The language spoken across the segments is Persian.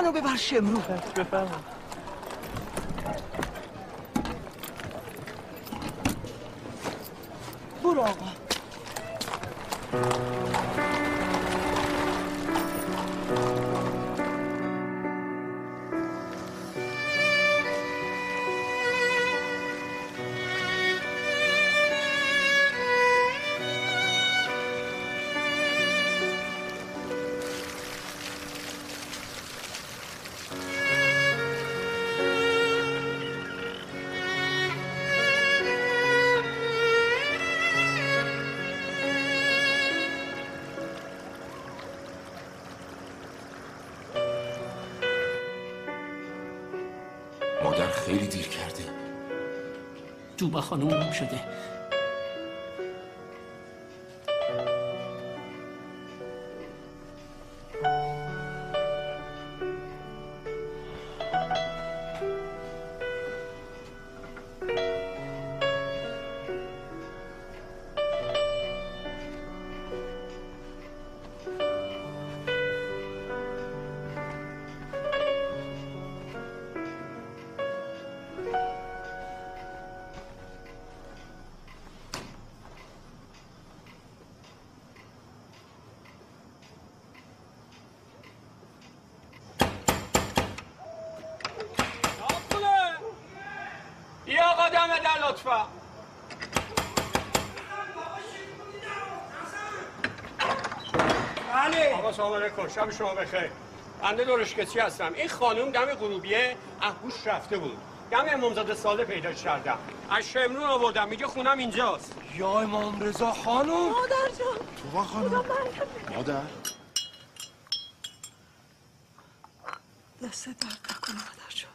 منو ببر شمرو. بفرمایید. برو آقا. مادر خیلی دیر کرده. توبه خانم گم شده. لطفا. بله آقا سلام علیکم، شب شما بخیر. بنده دورشکچی هستم. این خانم دم غروبیه احبوش رفته بود، دم امامزاده ساله پیداش کردم، از شمرون آوردم، میگه خونم اینجاست. یا امام رضا خانم. مادر جان. توبه خانم. مادر دست درد نکنه مادر جان.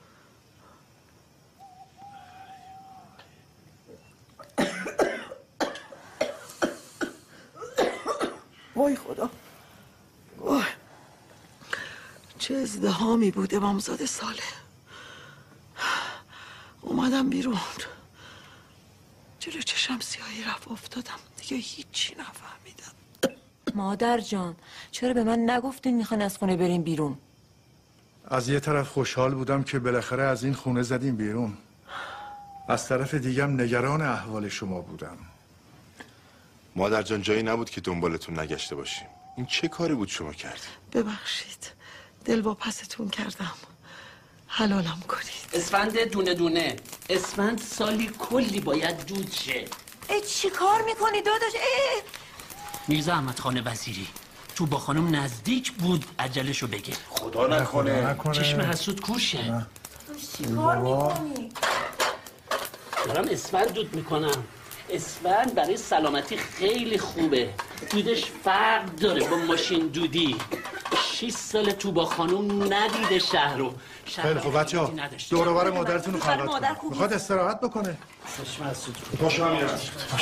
وای خدا، وای چه ازدحامی بود. امامزاده ساله اومدم بیرون، جلو چشم سیاهی رفت، افتادم دیگه هیچی نفهمیدم. مادر جان چرا به من نگفتین میخوان از خونه بریم بیرون؟ از یه طرف خوشحال بودم که بالاخره از این خونه زدیم بیرون، از طرف دیگم نگران احوال شما بودم. مادر جان جایی نبود که دنبالتون نگشته باشیم. این چه کاری بود شما کردید؟ ببخشید، دل با پستون کردم، حلالم کنید. اسفند دونه دونه، اسفند سالی کلی باید دود شه. چی کار میکنی داداش؟ میرزا احمد خان وزیری تو با خانم نزدیک بود، عجلشو بگه. خدا نکنه چشم حسود کورشه. چی کار میکنی؟ دارم اسفند دود میکنم. اسفند برای سلامتی خیلی خوبه، دودش فرق داره با ماشین دودی. 6 سال تو با خانوم ندیده شهر رو. خیلی خوب بچه ها، دور و بر مادرتون رو خلوت کنید. میخواد استراحت بکنه. چشم حسود پاشو هم میرم.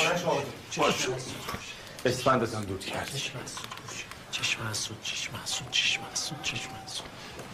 اسفندتان دود کرد. چشم حسود، چشم حسود، چشم حسود، چشم حسود.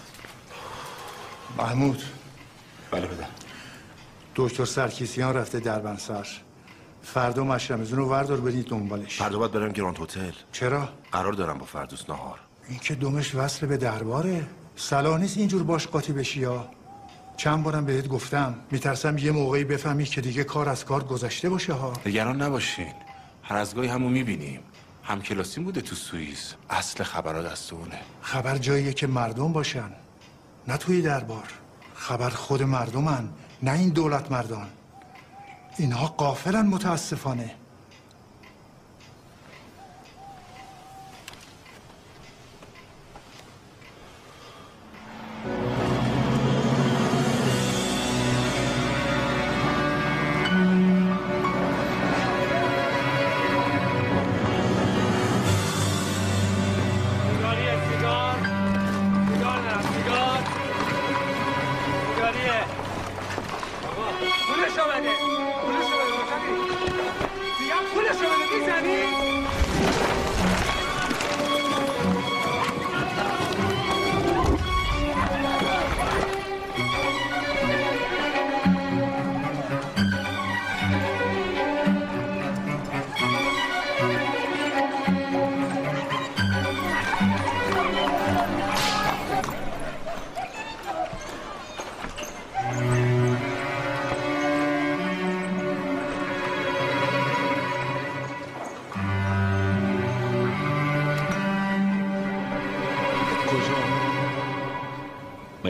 محمود. بله بدم. دکتر سرکیسیان رفته دربنسر، فردا مشرمزون رو وردار برید دنبالش. فردا باید برم گراند هتل. چرا؟ قرار دارم با فردوس نهار. این که دمش وصل به درباره، صلاح نیست اینجور باش قاطی بشی. ها چند بارم بهت گفتم، میترسم یه موقعی بفهمی که دیگه کار از کار گذشته باشه. ها نگران نباشین، هر از گاهی همو میبینیم. همکلاسیم بوده تو سوئیس، اصل خبرها دست اونه. خبر جاییه که مردم باشن، نه توی دربار. خبر خود مردمن، نه این دولت مردان. اینها غافلن متاسفانه.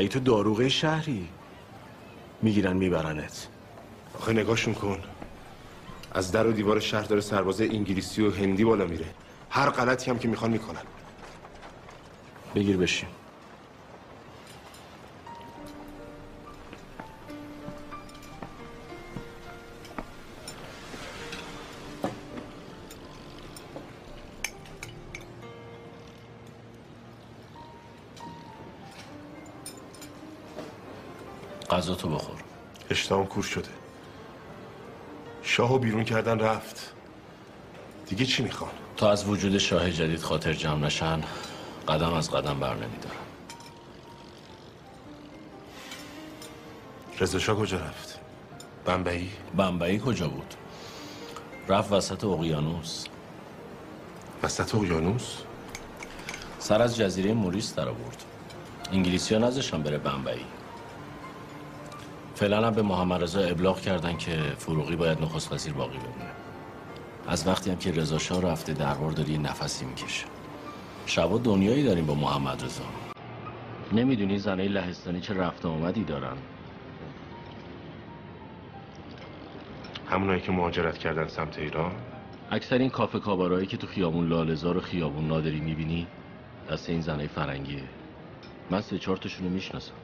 مگه تو داروغه شهری؟ میگیرن میبرنت. آخه نگاهشون کن، از در و دیوار شهر داره سرباز انگلیسی و هندی بالا میره، هر غلطی هم که میخوان میکنن. بگیر بشین. غذا تو بخور. اشتهام کور شده. شاهو بیرون کردن رفت، دیگه چی میخوان؟ تا از وجود شاه جدید خاطر جمع نشن قدم از قدم بر نمیدارن. رضا شاه کجا رفت؟ بمبئی؟ بمبئی کجا بود؟ رفت وسط اقیانوس. وسط اقیانوس؟ سر از جزیره موریس در آورد. انگلیسی ها نذاشتن بره بمبئی. فعلا هم به محمد رضا ابلاغ کردن که فروغی باید نخست وزیر باقی بمونه. از وقتی هم که رضا شاه رفته دربار داره یه نفسی میکشه. شبا دنیایی داریم با محمد رضا. نمیدونی زنای لهستانی چه رفت آمدی دارن؟ همونایی که مهاجرت کردن سمت ایران؟ اکثر این کافه کابارایی که تو خیابون لاله‌زار و خیابون نادری میبینی دست این زنای فرنگیه. من 3-4 تاشونو میشناسم.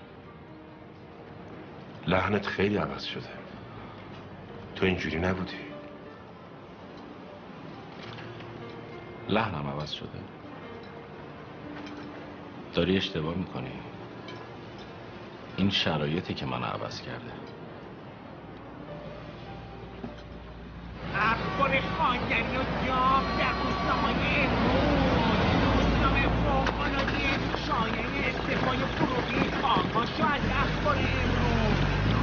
لحنت خیلی عوض شده. تو اینجوری نبودی. لحنم عوض شده. داری اشتباه میکنی. این شرایطی که من عوض کرده. اخبار خواندنی و جاب در روزنامه‌های امروز. روزنامه فوق‌العاده شایعه استعفای فروغی آغاشو از اخبار امروز.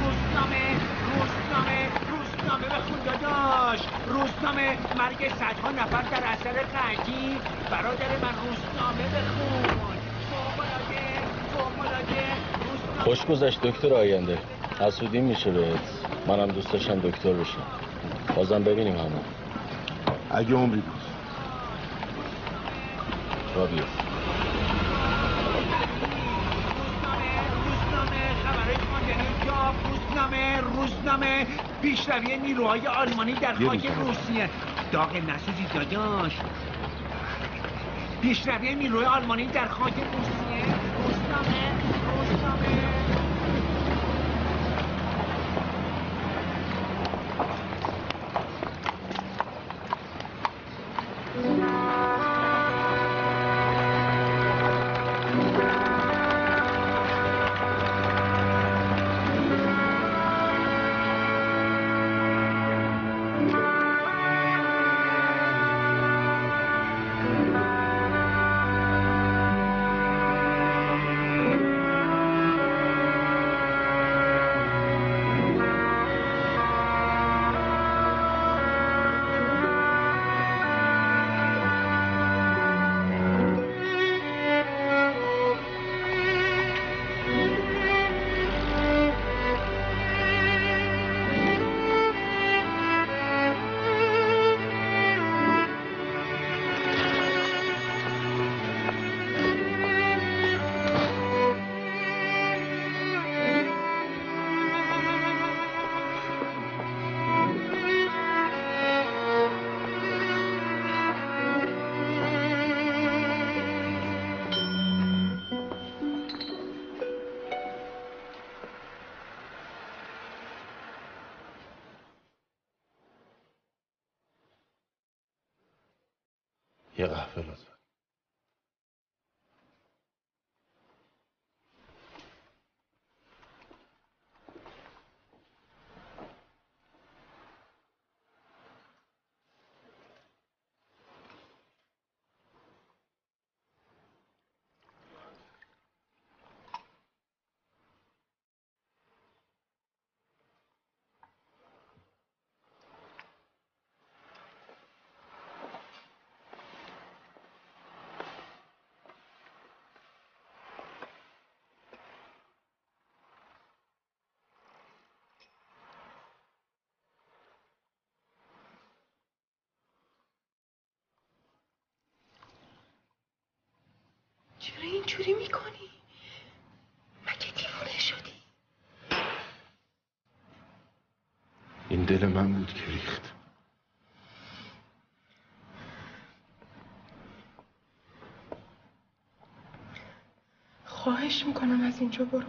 روزنامه بخون داداش. روزنامه مرگ صدها نفر در اثر قحطی. برادر من روزنامه بخون. فوق‌العاده خوش گذشت دکتر آینده. حسودی میشه بهت. منم دوست داشتم دکتر بشم. بازم ببینیم همون. اگه عمری بود. را بیا. روزنامه پیشروی نیروهای آلمانی در خاک روسیه. داغ نسوزی داداش. پیشروی نیروهای آلمانی در خاک روسیه. روزنامه یه قهوه لطفا. این دل من بود که ریخت. خواهش میکنم از اینجا برو.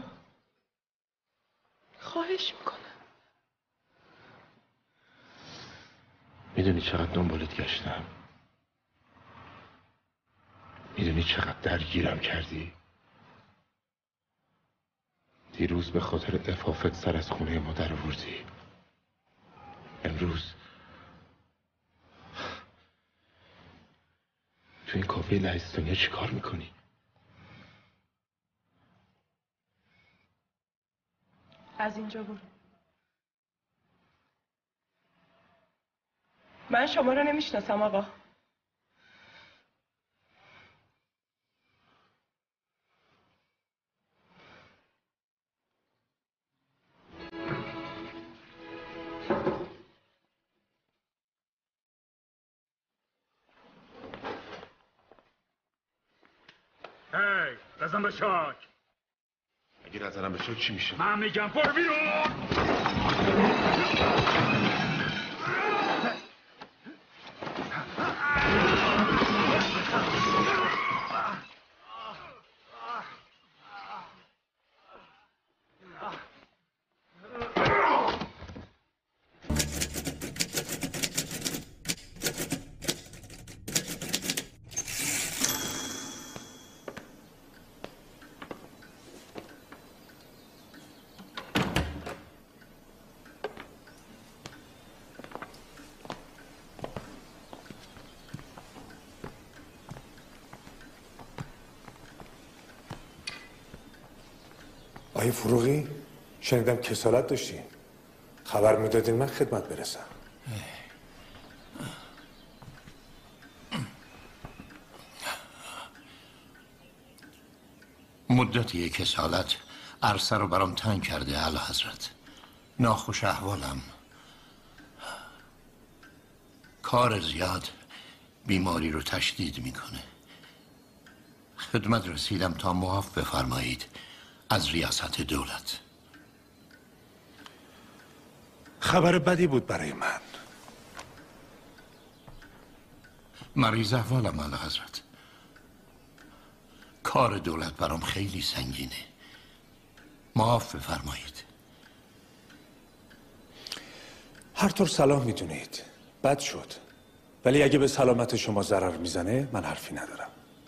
خواهش میکنم. میدونی چقدر دنبالت گشتم؟ میدونی چقدر درگیرم کردی؟ دیروز به خاطر عفافت سر از خونه ما در آوردی. امروز تو این کافه لهستانی چی کار میکنی؟ از اینجا برو. من شما رو نمیشناسم آقا. هی بزن به شاک. اگه نزنم به شاک چی میشه؟ من میگم برو بیرون. آقای فروغی شنیدم کسالت داشتین. خبر میدادین من خدمت برسم. مدتی کسالت عرصه رو برام تنگ کرده اعلیحضرت. ناخوش احوالم. کار زیاد بیماری رو تشدید میکنه. خدمت رسیدم تا معاف بفرمایید از ریاست دولت. خبر بدی بود برای من. مریض احوالم اعلیحضرت. کار دولت برام خیلی سنگینه. معاف بفرمایید. هر طور صلاح میدونید بد شد، ولی اگه به سلامت شما ضرر میزنه من حرفی ندارم.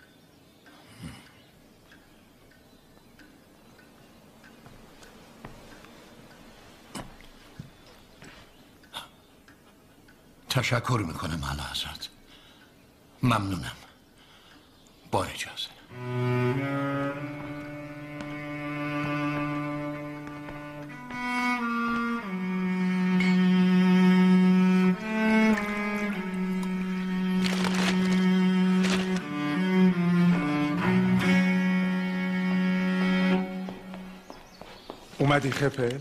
تشکر میکنم اعلیحضرت. ممنونم. با اجازه. اومدی خپل؟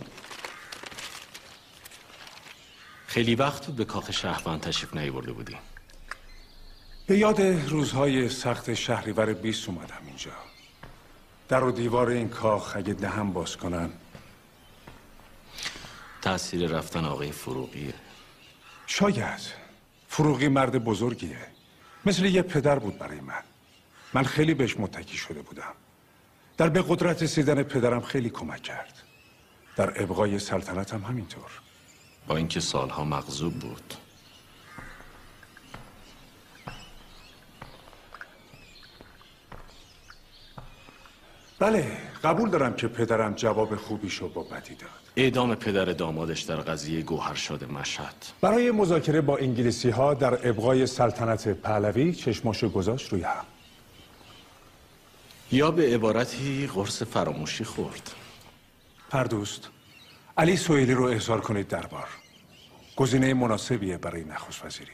خیلی وقت بود به کاخ شهربند تشریف نیاورده بودی. به یاد روزهای سخت شهریور 20 اومدم اینجا. در و دیوار این کاخ اگه دهن باز کنن. تأثیر رفتن آقای فروغیه. شاید. فروغی مرد بزرگیه. مثل یه پدر بود برای من. من خیلی بهش متکی شده بودم. در به قدرت رسیدن پدرم خیلی کمک کرد. در ابقای سلطنتم همینطور. با اینکه سالها مغضوب بود. بله، قبول دارم که پدرم جواب خوبیشو با بدی داد. اعدام پدر دامادش در قضیه گوهرشاد مشهد. برای مذاکره با انگلیسی ها در ابقای سلطنت پهلوی چشماشو گذاشت روی هم. یا به عبارتی قرص فراموشی خورد. پردوست، علی سهیلی رو احضار کنید دربار. گزینه مناسبیه برای نخست وزیری.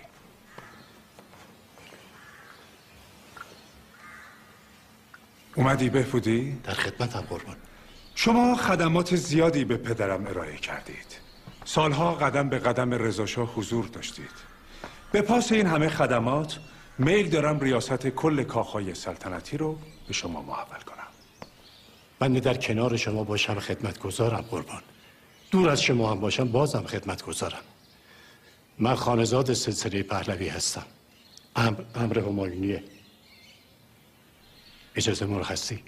اومدی بهبودی؟ در خدمتم قربان. شما خدمات زیادی به پدرم ارائه کردید. سالها قدم به قدم رضاشاه حضور داشتید. به پاس این همه خدمات میل دارم ریاست کل کاخهای سلطنتی رو به شما محول کنم. من در کنار شما باشم خدمتگزارم قربان. دور از شما هم باشم بازم خدمت گذارم. من خانزاد سلسله پهلوی هستم. امر همایونیه. اجازه مرخصی.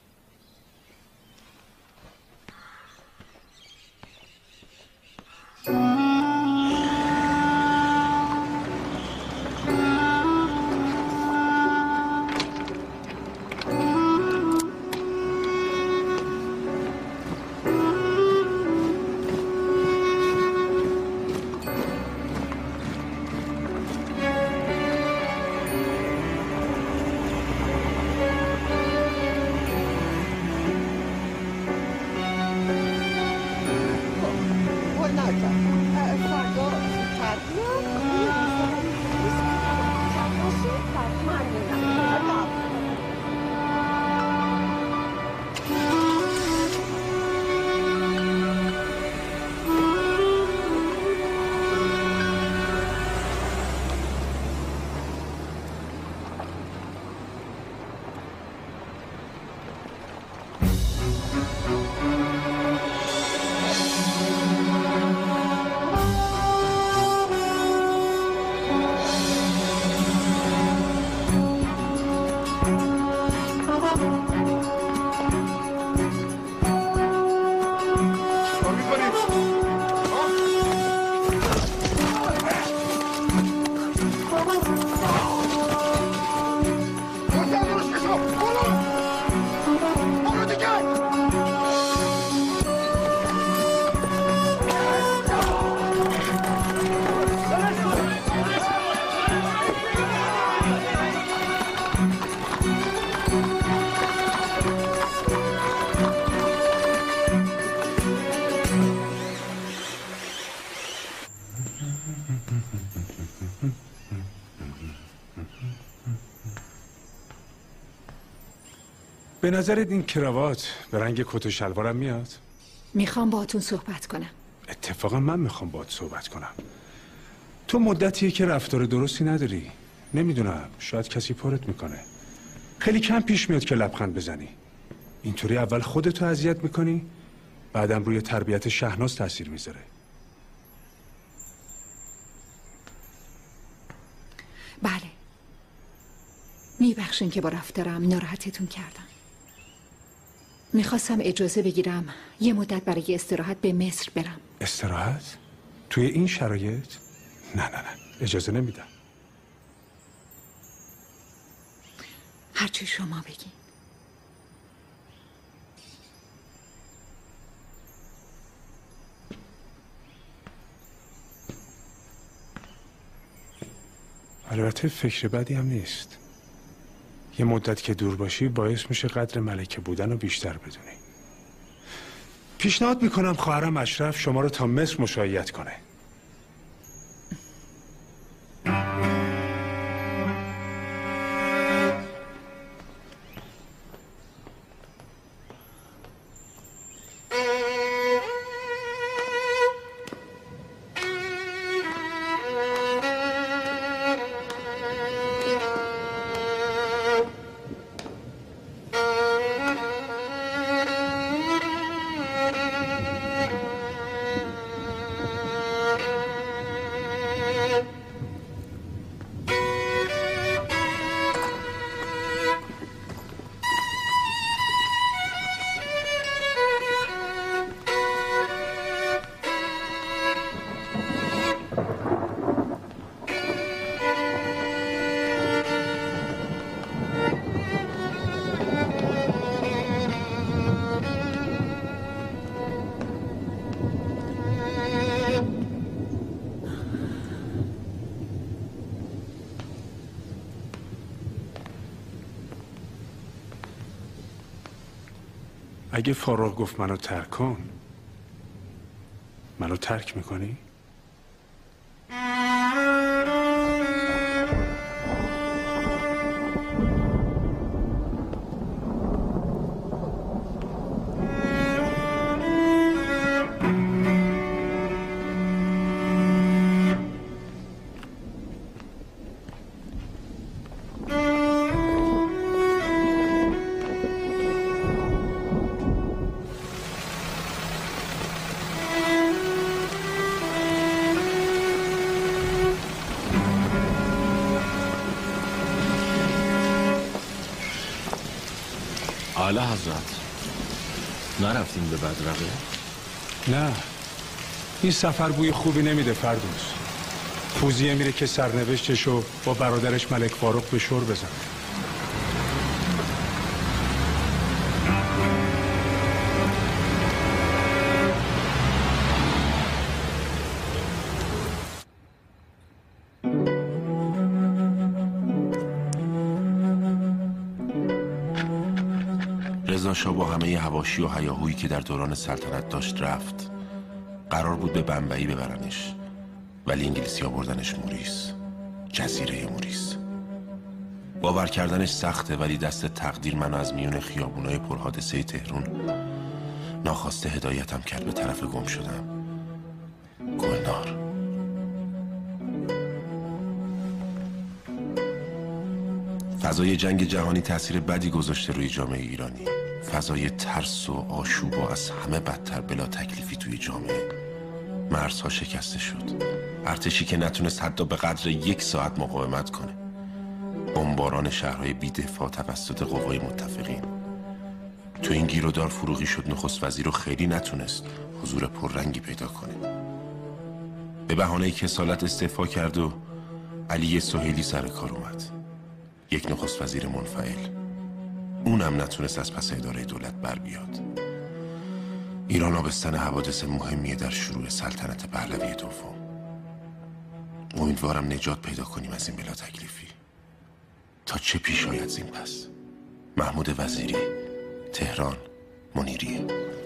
به نظرت این کراوات به رنگ کت و شلوارم میاد؟ میخوام باهاتون صحبت کنم. اتفاقا من میخوام باهات صحبت کنم. تو مدتیه که رفتار درستی نداری. نمیدونم، شاید کسی پرت میکنه. خیلی کم پیش میاد که لبخند بزنی. اینطوری اول خودتو اذیت میکنی، بعدم روی تربیت شهناز تاثیر میذاره. بله، میبخشین که با رفتارم ناراحتتون کردم. میخواستم اجازه بگیرم یه مدت برای استراحت به مصر برم. استراحت؟ توی این شرایط؟ نه اجازه نمیدم. هرچی شما بگین. البته فکر بدی هم نیست. یه مدت که دور باشی باعث میشه قدر ملکه بودن رو بیشتر بدونی. پیشنهاد میکنم خواهرم اشرف شما رو تا مصر مشایعت کنه. اگه فاروق گفت منو ترک کن، منو ترک میکنی؟ اعلی حضرت نرفتیم به بدرقه؟ نه این سفر بوی خوبی نمیده فردوس. فوزیه میره که سرنوشتشو با برادرش ملک فاروق به شور بزنه. رضا شاه با همه حواشی و هیاهویی که در دوران سلطنت داشت رفت. قرار بود به بمبئی ببرنش، ولی انگلیسی‌ها بردنش موریس، جزیره موریس. باور کردنش سخته، ولی دست تقدیر منو از میون خیابونای پرحادثه تهران ناخواسته هدایتم کرد به طرف گم شدم، گلنار. فضای جنگ جهانی تأثیر بدی گذاشته روی جامعه ایرانی. فضای ترس و آشوب و از همه بدتر بلا تکلیفی توی جامعه. مرزها شکسته شد. ارتشی که نتونست حتی به قدر 1 ساعت مقاومت کنه. بمباران شهرهای بی‌دفاع توسط قوای متفقین. تو این گیرودار فروغی شد نخست وزیر و خیلی نتونست حضور پررنگی پیدا کنه. به بهانه کسالت استعفا کرد و علی سهیلی سر کار اومد. یک نخست وزیر منفعل. اونم نتونست از پس اداره دولت بر بیاد. ایران آبستن حوادث مهمیه در شروع سلطنت پهلوی دوم. امیدوارم نجات پیدا کنیم از این بلا تکلیفی. تا چه پیش آید زین پس؟ محمود وزیری، تهران، منیریه.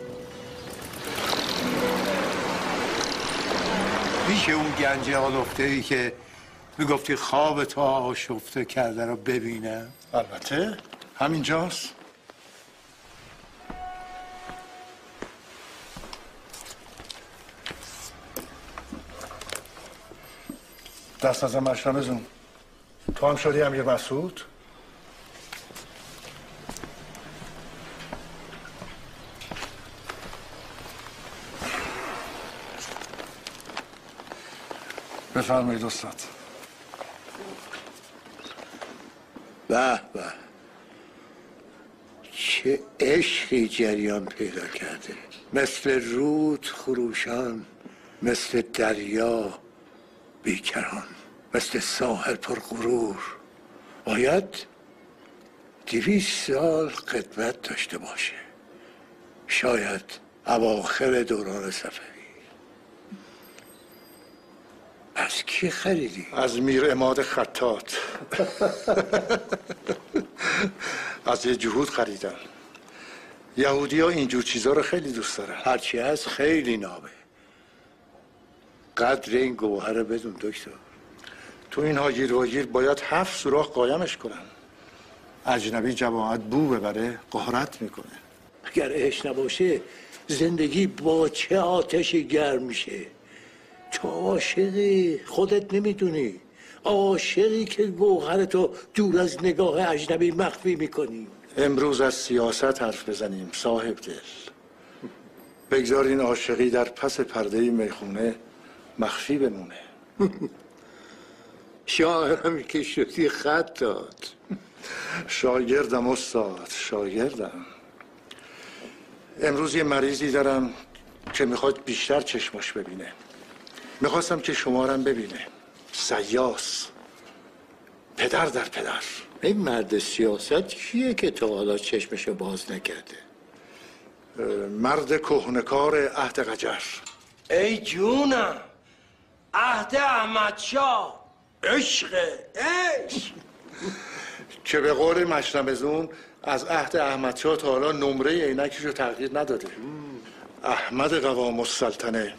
میشه اون گنج آلفته ای که میگفتی خواب تو آشفته کرده رو ببینم؟ البته همینجاست. دست از مشرم زون. تو هم شدی امیر مسعود؟ بفرمایید استاد. به به، چه عشقی جریان پیدا کرده. مثل رود خروشان، مثل دریا بیکران، مثل ساحل پر غرور. باید 200 سال خدمت داشته باشه، شاید اواخر دوران صفوی. از کی خریدی؟ از میر عماد خطاط. از یه جهود خریدم. یهودی ها اینجور چیزا رو خیلی دوست دارن. هرچی هست خیلی نابه. قدر این گوهر رو بدون دکتر. تو این هاگیر واگیر باید 7 سوراخ قایمش کنن. اجنبی جماعت بو ببره قهرت میکنه. اگر عشق نباشه زندگی با چه آتشی گرم میشه. تو عاشقی، خودت نمیدونی. عاشقی که گوهرتو دور از نگاه اجنبی مخفی میکنی. امروز از سیاست حرف بزنیم صاحب دل. بگذارین عاشقی در پس پرده میخونه مخفی بمونه. شاعرم که شدی خط داد. شاگردم استاد، شاگردم. امروز یه مریضی دارم که میخواد بیشتر چشماش ببینه. میخواستم که شمارم ببینه. سیاس، پدر در پدر. این مرد سیاست کیه که تا حالا چشمشو باز نکرده؟ مرد کهنکار عهد قجر. ای جونم، عهد احمدشاه، عشق عشق. که به قول مشرمزون از عهد احمدشاه تا حالا نمره عینکشو تغییر نداده. احمد قوام السلطنه.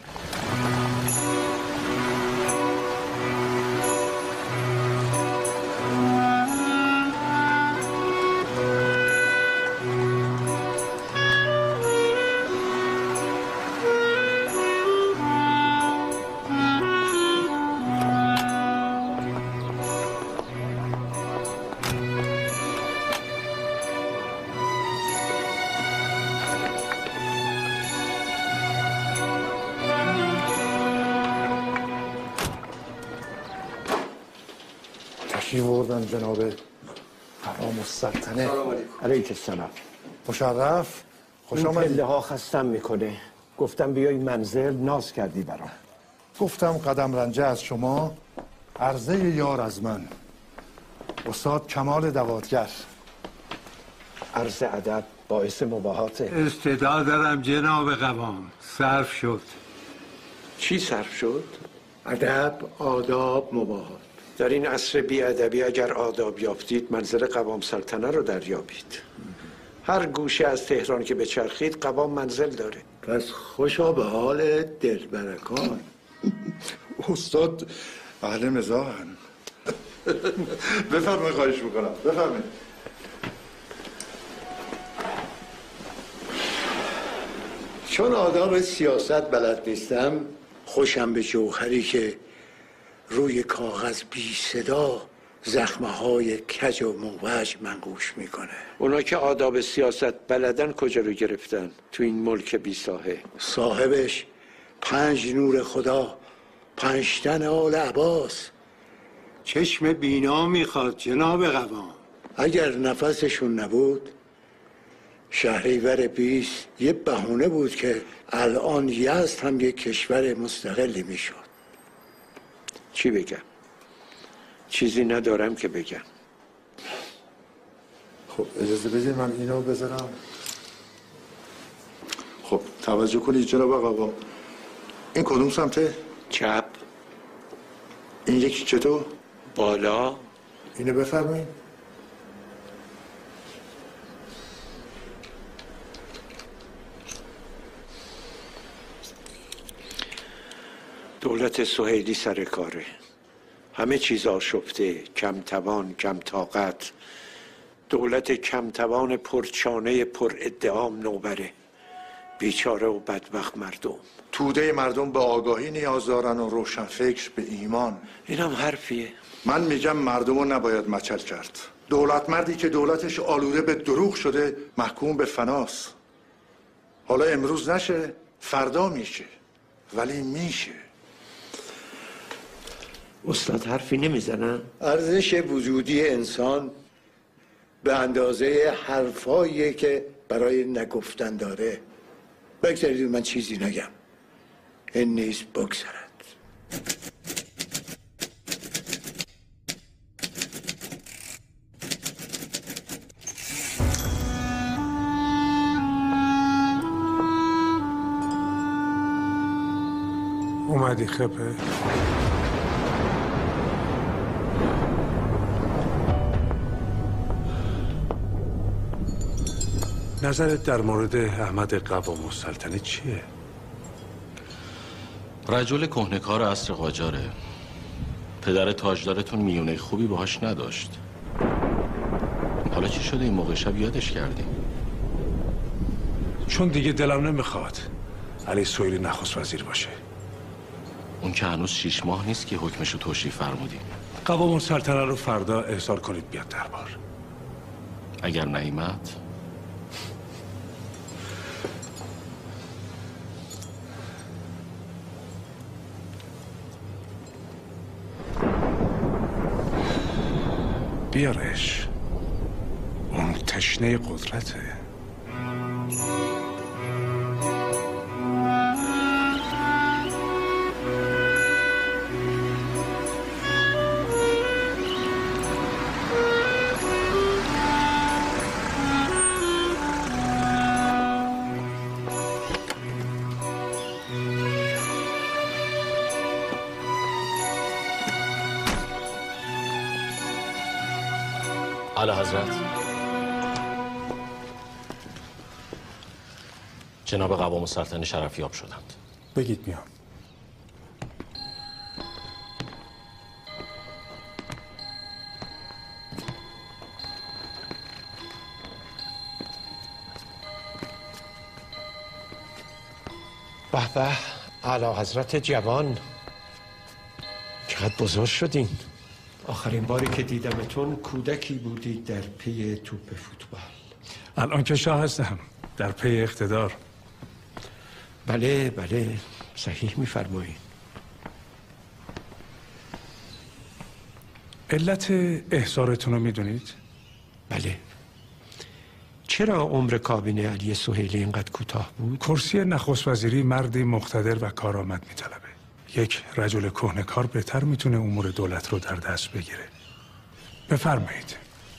تشریف آوردن جناب قوام السلطنه. علیک السلام. مشرف خوش این آمدید. پله ها خستم میکنه. گفتم بیای منزل، ناز کردی برام. گفتم قدم رنجه از شما، عرضه یار از من. استاد کمال دوادگر. عرض ادب باعث مباهاته. استعداد دارم جناب قوام. صرف شد. چی صرف شد؟ ادب، آداب، مباهات. در این عصر بی‌ادبی اگر آداب یافتید منزل قوام سلطنه رو دریابید. هر گوشه از تهران که بچرخید قوام منزل داره. پس خوشا به حال دلبرکان. استاد اهل مزاحن. بفرمایید، خواهش میکنم، بفرمایید. چون آداب سیاست بلد نیستم، خوشم به جوهری که روی کاغذ بی صدا زخمه‌های کج و موج منقوش میکنه. اونا که آداب سیاست بلدن کجا رو گرفتن تو این ملک بی ساحه؟ صاحبش 5 نور خدا، 5 تن آل عباس. چشم بینا میخواد جناب قوام. اگر نفسشون نبود شهریور 20 یه بهونه بود که الان یزد هم یک کشور مستقلی میشد. چی بگم؟ چیزی ندارم که بگم. خب اجازه بدید من اینو بذارم. خب توجه کنید جناب آقا. این کدوم سمته؟ چپ. این یکی چطور؟ بالا. اینو بفرمایید. دولت سهیلی سر کاره. همه چیز آشفته، کم توان، کم طاقت. دولت کم توان پرچانه پر ادعام نوبره. بیچاره و بدبخت مردم. توده مردم به آگاهی نیاز دارن و روشن فکر به ایمان. اینم حرفیه. من میگم مردم رو نباید مچل کرد. دولت مردی که دولتش آلوده به دروغ شده محکوم به فناست. حالا امروز نشه فردا میشه، ولی میشه. استاد حرفی نمیزنن؟ ارزش وجودی انسان به اندازه حرفایی که برای نگفتن داره. بگذارید من چیزی نگم. این نیست بگذرد. اومدی خپه؟ نظرت در مورد احمد قوام السلطنه چیه؟ رجل کهنه‌کار عصر قاجاره. پدر تاجدارتون میونه خوبی باهاش نداشت. حالا چی شده این موقع شب یادش کردی؟ چون دیگه دلم نمیخواد علی سهیلی نخست وزیر باشه. اون که هنوز 6 ماه نیست که حکمشو توشیح فرمودی. قوام السلطنه رو فردا احضار کنید بیاد دربار. اگر نیامد بیارش. اون تشنه قدرته. اعلی حضرت، جناب قوام السلطنه شرفیاب شدند. بگید میام. به به، اعلی حضرت جوان، چقدر بزرگ شدین. آخرین باری که دیدمتون کودکی بودید در پی توپ فوتبال. الان که شاه هستم در پی اقتدار. بله بله، صحیح میفرمایید. علت احضارتون رو میدونید؟ بله، چرا عمر کابینه علی سهیلی اینقدر کوتاه بود؟ کرسی نخست وزیری مردی مقتدر و کارآمد میطلبه. یک رجل کهنه‌کار بهتر میتونه امور دولت رو در دست بگیره. بفرمایید.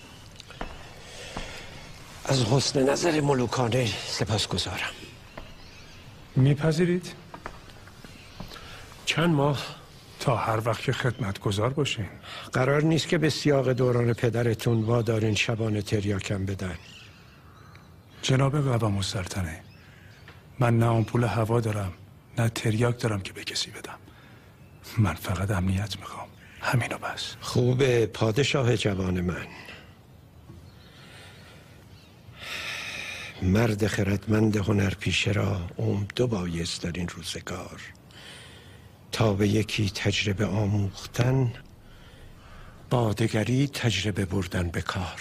از حسن نظر ملوکانه سپاسگزارم. میپذیرید؟ چند ماه؟ تا هر وقت که خدمتگزار باشین. قرار نیست که به سیاق دوران پدرتون وادارین شبانه تریاکم بدن. جناب قوام السلطنه، من نه آمپول هوا دارم نه تریاک دارم که به کسی بدم. من فقط امنیت میخوام، همینو بس. خوبه پادشاه جوان من. مرد خردمند هنرپیشه را دو بایست در این روزگار، تا به یکی تجربه آموختن، با دگری تجربه بردن به کار.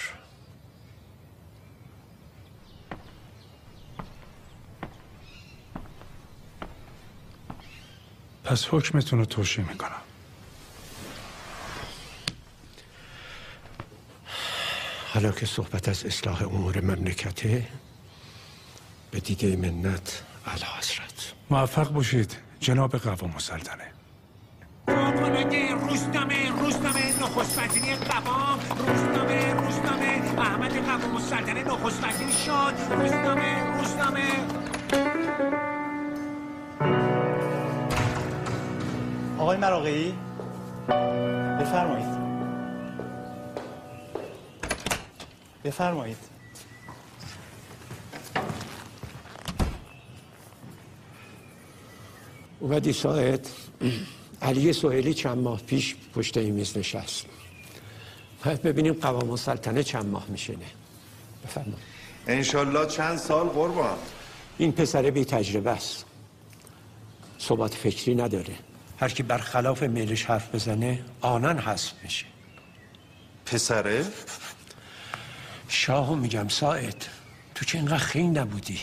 پس حکمتون رو توشیح میکنم. حالا که صحبت از اصلاح امور مملکته، به دیده منت اعلی حضرت. موفق باشید جناب قوام السلطنه. روزنامه نخست وزیری قوام، روزنامه احمد قوام السلطنه نخست وزیر شد. روزنامه آقای مراغه‌ای بفرمایید. اومدی ساعد؟ علی سهیلی چند ماه پیش پشت این میز نشست. باید ببینیم قوام السلطنه چند ماه میشنه. بفرمایید. انشالله چند سال قربان. این پسره بی تجربه است، ثبات فکری نداره. هر کی برخلاف میلش حرف بزنه آنن حذف میشه. پسره؟ شاهو میگم ساعد، تو که اینقدر خیلی نبودی.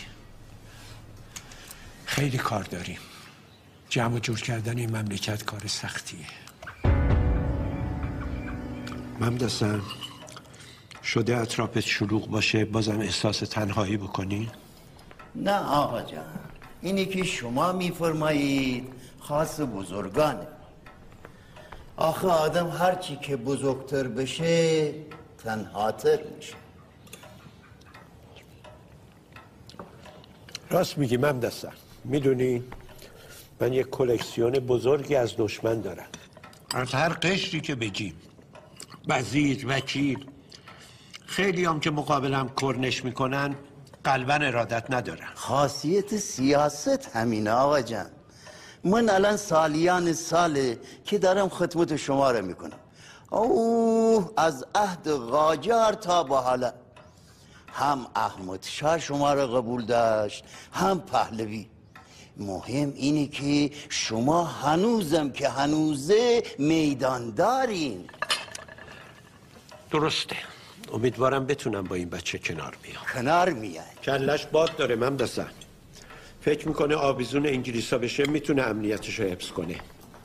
خیلی کار داریم. جمع و جور کردن این مملکت کار سختیه. ممدسم شده اطرافت شلوغ باشه بازم احساس تنهایی بکنی؟ نه آقا جان، اینی که شما میفرمایید خاص بزرگانه. آخه آدم هرچی که بزرگتر بشه تنهاتر میشه. راست میگی ممدسم. میدونی من یک کلکسیون بزرگی از دشمن دارم، از هر قشری که بگیم. وزیر، وکیل، خیلی هم که مقابلم کرنش میکنن قلباً ارادت ندارن. خاصیت سیاست همینه آقا جان. من الان سالیان ساله که دارم خدمت شما رو میکنم. از عهد قاجار تا به حالا هم احمد شاه شما رو قبول داشت هم پهلوی. مهم اینه که شما هنوزم که هنوزه میدان دارین. درسته. امیدوارم بتونم با این بچه کنار بیام. کنار میای؟ کلش باد داره ممدسم. فکر میکنه آویزون انگلیسا بشه میتونه امنیتش رو حفظ کنه.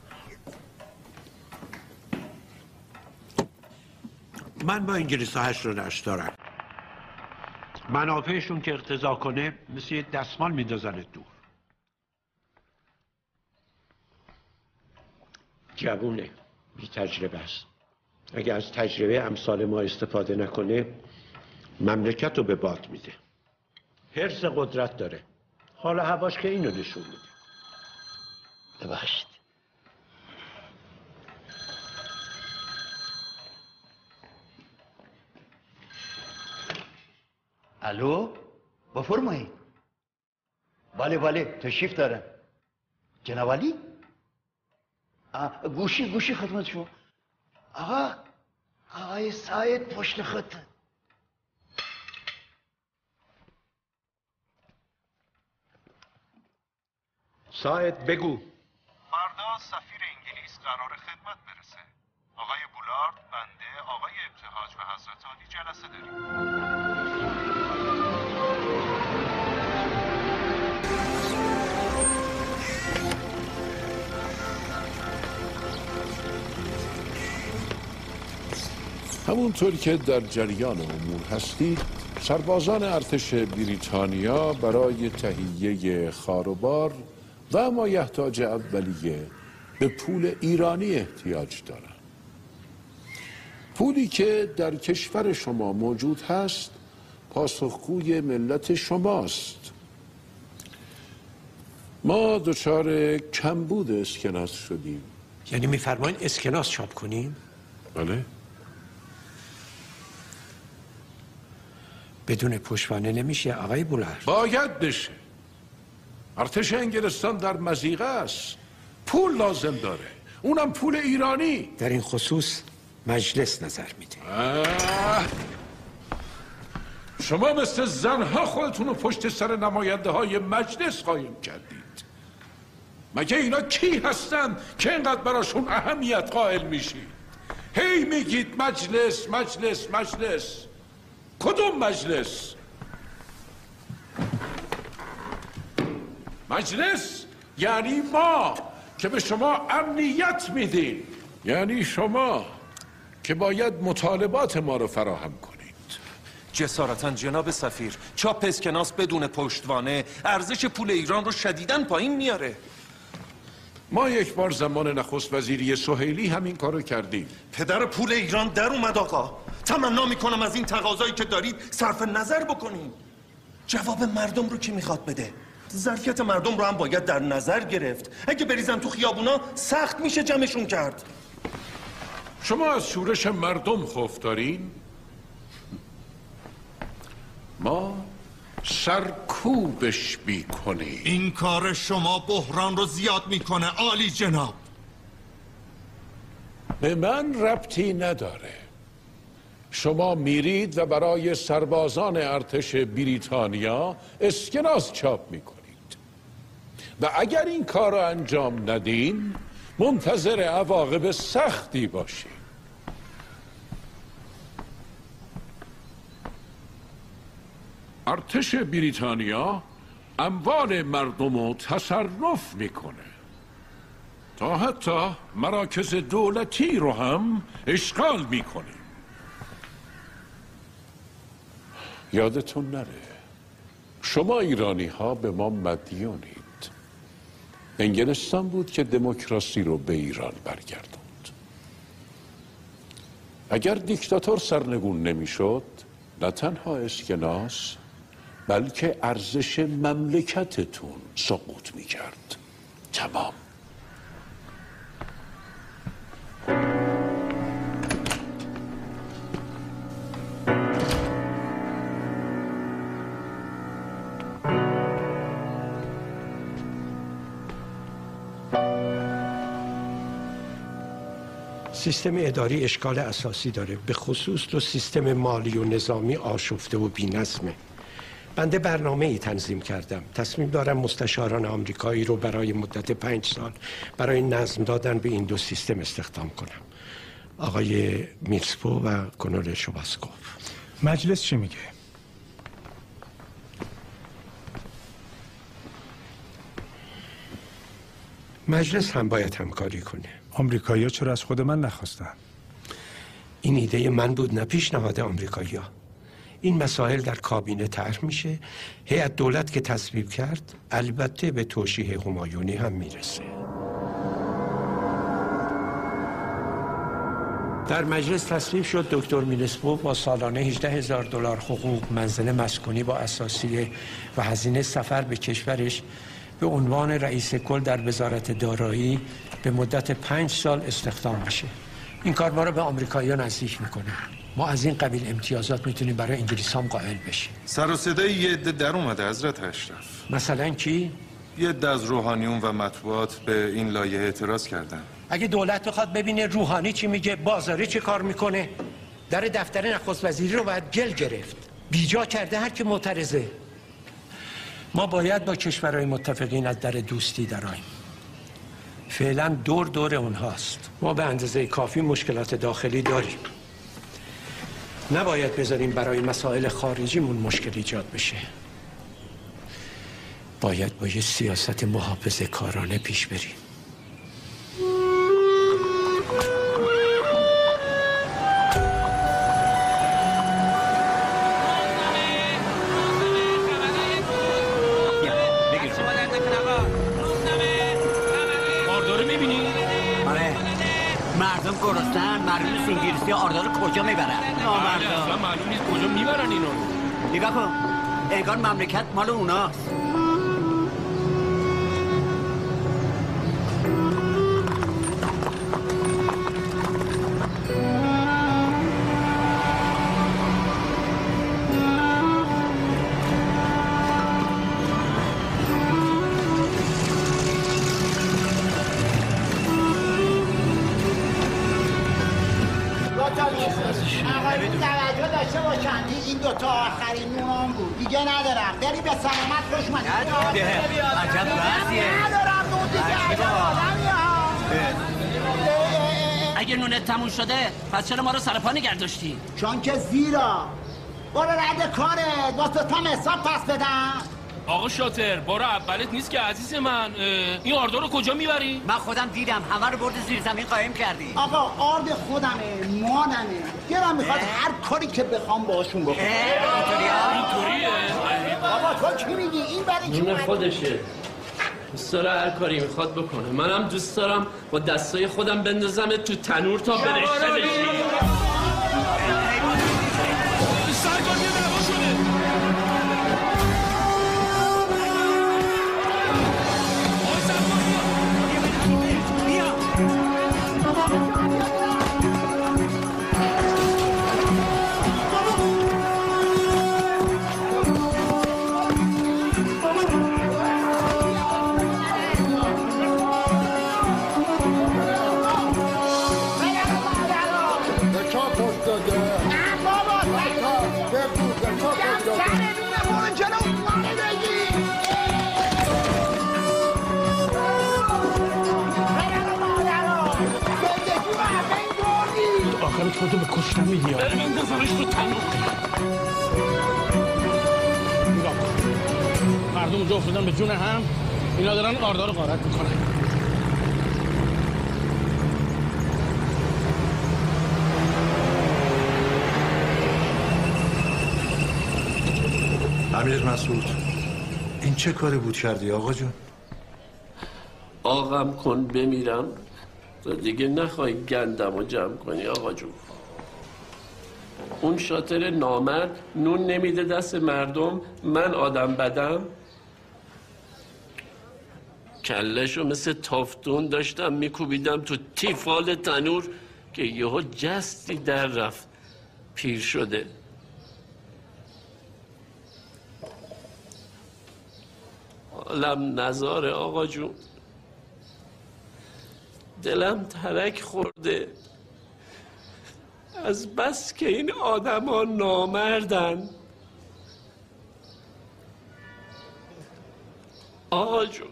من با انگلیسا هشت رو نشت دارم. منافعشون که اقتضا کنه مثل یه دستمال میندازنت دور. جوونه، بی تجربه است. اگه از تجربه امثال ما استفاده نکنه مملکت رو به باد میده. حرص قدرت داره. حالا هواش که اینو نشون میده. ببخشید. الو بفرمایید. بله تشریف دارم. جناب علی؟ گوشی خدمت شما. آقای ساید پشت خط. ساید بگو. فردا سفیر انگلیس قرار خدمت برسه. آقای بولارد، بنده، آقای ابتهاج و حضرت عالی جلسه داریم. همونطور که در جریان امور هستید سربازان ارتش بریتانیا برای تهیه خاروبار و مایحتاج اولیه به پول ایرانی احتیاج دارند. پولی که در کشور شما موجود هست پاسخگوی ملت شماست. ما دچار کمبود اسکناس شدیم. یعنی میفرمایین اسکناس چاپ کنیم؟ بله. بدون پشتوانه نمیشه آقای بولارد. باید بشه. ارتش انگلستان در مضیقه است، پول لازم داره، اونم پول ایرانی. در این خصوص مجلس نظر میده. شما مثل زنها خودتون رو پشت سر نماینده های مجلس قایم کردید. مگه اینا کی هستن که اینقدر براشون اهمیت قائل میشید؟ هی میگید مجلس مجلس مجلس. کدوم مجلس؟ مجلس یعنی ما که به شما امنیت میدیم، یعنی شما که باید مطالبات ما رو فراهم کنید. جسارتاً جناب سفیر، چاپ اسکناس بدون پشتوانه ارزش پول ایران رو شدیداً پایین میاره. ما یک بار زمان نخست وزیری سهیلی همین کارو کردیم. پدر پول ایران در اومد آقا. تمنا میکنم از این تقاضایی که دارید صرف نظر بکنیم. جواب مردم رو کی میخواد بده؟ ظرفیت مردم رو هم باید در نظر گرفت. اگه بریزن تو خیابونا سخت میشه جمعشون کرد. شما از شورش مردم خوف دارین؟ ما سرکوبش میکنیم. این کار شما بحران رو زیاد میکنه عالی جناب. به من ربطی نداره. شما میرید و برای سربازان ارتش بریتانیا اسکناس چاپ میکنید و اگر این کار رو انجام ندین منتظر عواقب سختی باشید. ارتش بریتانیا اموال مردم رو تصرف میکنه، تا حتی مراکز دولتی رو هم اشغال میکنه. یادتون نره شما ایرانی ها به ما مدیونید. انگلستان بود که دموکراسی رو به ایران برگردوند. اگر دیکتاتور سرنگون نمیشد نه تنها اسکناس بلکه ارزش مملکتتون سقوط میکرد. تمام. سیستم اداری اشکال اساسی داره، به خصوص تو سیستم مالی و نظامی آشفته و بی‌نظمه. بنده برنامه‌ای تنظیم کردم. تصمیم دارم مستشاران آمریکایی رو برای مدت 5 سال برای نظم دادن به این دو سیستم استخدام کنم. آقای میلسپو و کنول شوباسکوف. مجلس چی میگه؟ مجلس هم باید همکاری کنه. آمریکایی‌ها چرا از خود من نخواستن؟ این ایده من بود، نه پیشنهاد آمریکایی‌ها. این مسائل در کابینه طرح میشه، هیئت دولت که تصویب کرد البته به توشیح همایونی هم میرسه. در مجلس تصویب شد دکتر میلسپو با سالانه 18,000 دلار حقوق، منزل مسکونی با اساسیه و هزینه سفر به کشورش به عنوان رئیس کل در وزارت دارایی به مدت 5 سال استخدام بشه. این کار ما رو به آمریکایی‌ها نزدیک میکنه. ما از این قبیل امتیازات میتونیم برای انگلیس هم قائل بشیم. سر و صدای یه عده در اومده حضرت اشرف. مثلا کی؟ یه عده از روحانیون و مطبوعات به این لایحه اعتراض کردن. اگه دولت بخواد ببینه روحانی چی میگه، بازاری چی کار میکنه، در دفتر نخست وزیری رو باید گل گرفت. بیجا کرده هر کی معترضه. ما باید با کشورهای متفقین از در دوستی درآییم. فعلا دور اونهاست. ما به اندازه کافی مشکلات داخلی داریم. نباید بذاریم برای مسائل خارجیمون مشکل ایجاد بشه. باید با یه سیاست محافظه کارانه پیش بریم. میبینی؟ آره مردم گرسنن، مردم انگلیسی آردار کجا میبرن؟ نامردم اصلا معلوم نیست کجا میبرن اینو. نگاه کن انگار مملکت مال اوناست. این دوتا آخرین نونام بود دیگه ندارم. بری به سلامت خوش من عجب بحثیه. ندارم نون دیگه. اگه نونت تموم شده پس چرا ما رو سر پا نگه داشتی؟ چون که زیرا برو رد کارت واسه تا حساب پس بدم. آقا شاطر بار اولت نیست که عزیز من. این آردار رو کجا میبری؟ من خودم دیدم همه رو برد زیر زمین قایم کردی. آقا آرد خودمه مانمه. دلم میخواد هر کاری که بخوام باشون بکنم. اینطوریه؟ بابا تو چی میگی؟ این برای نون خودشه، دوست داره هر کاری میخواد بکنه. منم دوست دارم با دستای خودم بندازم تو تنور تا برشته بشی. خودو به کشتن میگی بریم اندازمش تو تنور. نگاه کن مردم اونجا افتادن به جون هم، اینا دارن آردار رو غارت میکنن. امیر مسعود این چه کاری بود کردی آقا جون؟ آقام کن بمیرم تو دیگه نخوای گندم رو جمع کنی آقا جون. اون شاطر نامرد نون نمیده دست مردم، من آدم بدم. کلشو مثل تافتون داشتم میکوبیدم تو تیفال تنور که یهو جستی در رفت، پیر شده. حالم نزاره آقا جون، دلم ترک خورده از بس که این آدم ها نامردن. آقا جون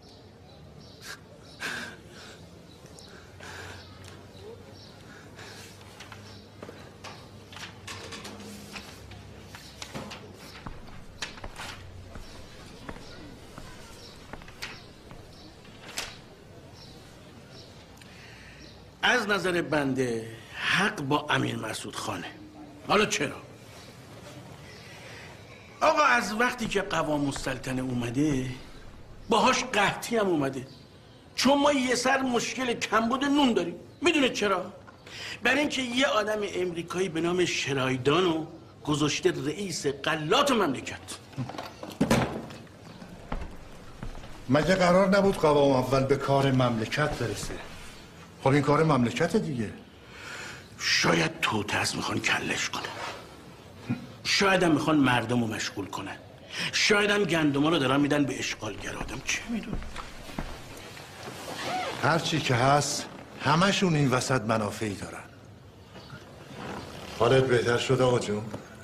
از نظر بنده حق با امیر مسعود خانه. حالا چرا؟ آقا از وقتی که قوام السلطنه اومده باهاش قحطی هم اومده، چون ما یه سر مشکل کمبود نون داریم. میدونه چرا؟ برای اینکه یه آدم امریکایی به نام شرایدانو گذاشته رئیس غلات مملکت. مگه قرار نبود قوام اول به کار مملکت برسه؟ خب این کار مملکت دیگه. شاید توتس میخوان کلش کنه، شاید هم میخوان مردم رو مشغول کنن، شاید هم گندما رو دارن میدن به اشغالگر. آدم چه میدونه؟ هر چی که هست همشون این وسط منافعی دارن. حالت بهتر شد آقا جون؟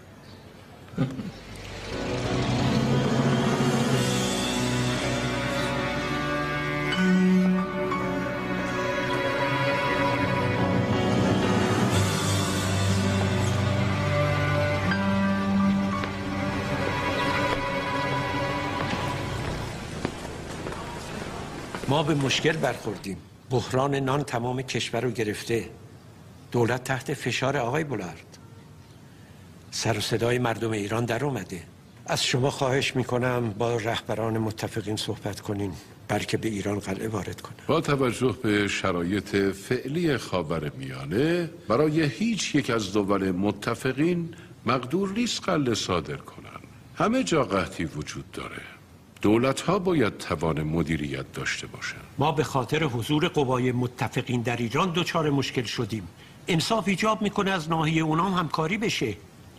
ما به مشکل برخوردیم. بحران نان تمام کشور رو گرفته. دولت تحت فشار آقای بولارد. سر و صدای مردم ایران در اومده. از شما خواهش میکنم با رهبران متفقین صحبت کنین. بلکه به ایران قلعه وارد کنن. با توجه به شرایط فعلی خاورمیانه برای هیچ یک از دول متفقین مقدور نیست قلعه صادر کنن. همه جا قحطی وجود داره. دولت‌ها باید توان مدیریت داشته باشن. ما به خاطر حضور قوای متفقین در ایران دچار مشکل شدیم. انصاف ایجاب میکنه از ناحیه اونام همکاری بشه.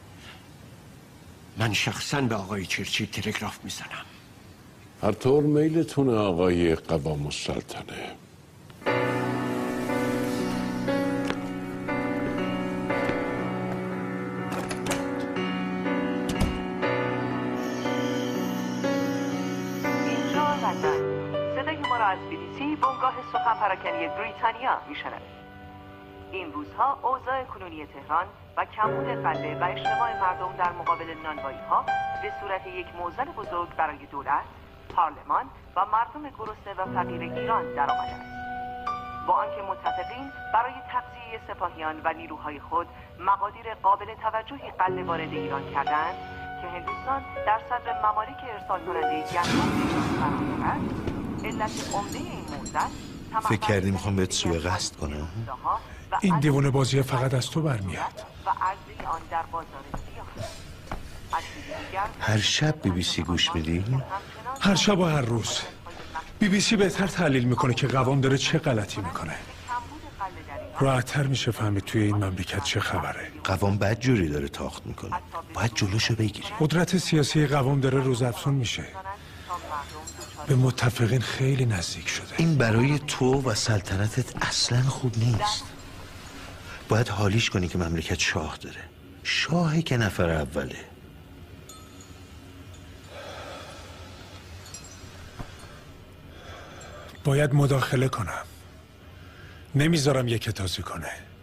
من شخصا به آقای چرچیل تلگراف میزنم. هر طور میلتونه آقای قوام السلطنه. صدای ما را از BBC بنگاه سخن پراکنی بریتانیا میشنوید. این روزها اوضاع کنونی تهران و کمبود قلعه و اجتماع مردم در مقابل نانوایی‌ها به صورت یک معضل بزرگ برای دولت، پارلمان و مردم گرسنه و فقیر ایران درآمده است. با آنکه متفقین برای تغذیه سپاهیان و نیروهای خود مقادیر قابل توجهی قلعه وارد ایران کردند که هندوستان در صدر ممالک ارسال کننده گندم قرار دارد، علت عمده این معضل فکر کردی میخوام بهت سوء قصد کنم؟ این دیوانه بازی فقط از تو برمیاد. و عرضه آن در بازار سیاه. هر شب BBC گوش میدی؟ هر شب و هر روز. BBC بهتر تحلیل میکنه که قوام داره چه غلطی میکنه. راحت‌تر میشه فهمید توی این مملکت چه خبره. قوام بد جوری داره تاخت میکنه. باید جلوشو بگیری. قدرت سیاسی قوام داره روزافزون میشه. به متفقین خیلی نزدیک شده. این برای تو و سلطنتت اصلا خوب نیست. باید حالیش کنی که مملکت شاه داره. شاهی که نفر اوله. باید مداخله کنم. نمیذارم یک تازی کنه.